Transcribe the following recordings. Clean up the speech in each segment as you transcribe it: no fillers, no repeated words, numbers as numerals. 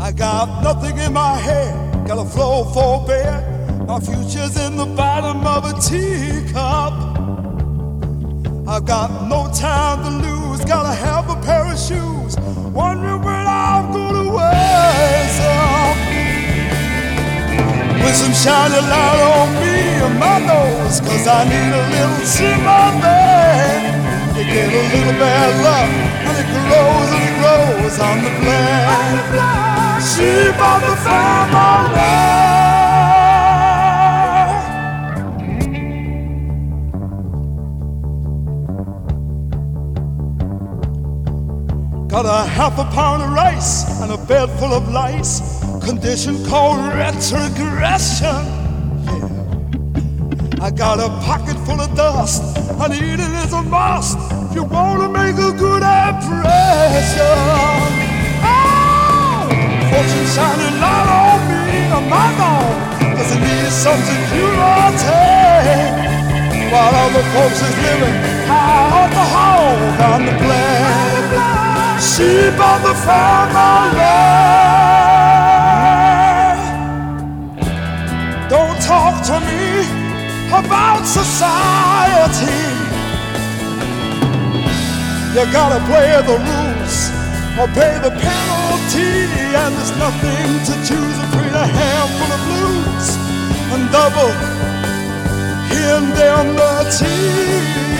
I got nothing in my head, got a flow for bed. My future's in the bottom of a teacup. I've got no time to lose, gotta have a pair of shoes, wondering when I'm gonna wear some. With some shiny light on me and my nose, cause I need a little sympathy. You get a little bad luck, and it grows on the black sheep of the family. Got a half a pound of rice and a bed full of lice, condition called retrogression. Yeah. I got a pocket full of dust, and eating is a must if you want to make a good impression. Oh, fortune shining light on me, on my own, cause it needs some security, while other folks is living high on the hog on the black sheep of the family. Don't talk to me about society. You gotta play the rules or pay the penalty, and there's nothing to choose between a handful of blues and double indemnity.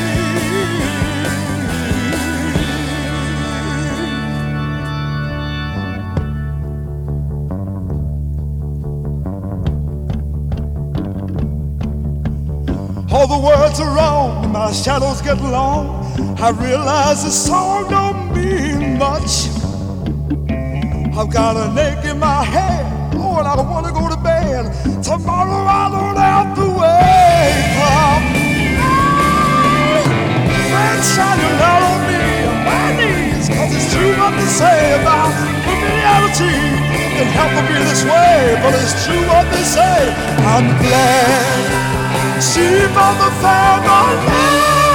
All the words are wrong, and my shadows get long. I realize this song don't mean much. I've got an ache in my head, oh, and I don't want to go to bed. Tomorrow I don't have to wake up. Friends, shine your light on me on my knees, cause it's true what they say about familiarity. It can help to be this way, but it's true what they say. I'm glad sheep of the family.